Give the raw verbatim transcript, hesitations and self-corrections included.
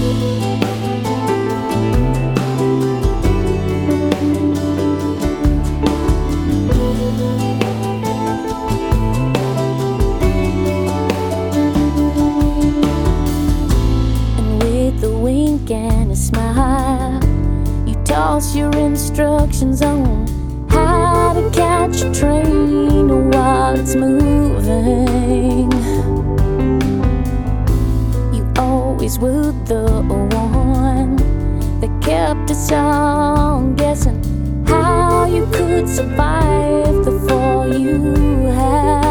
And a smile, you toss your instructions on how to catch a train while it's moving. You always were the one that kept us all guessing how you could survive the fall you had.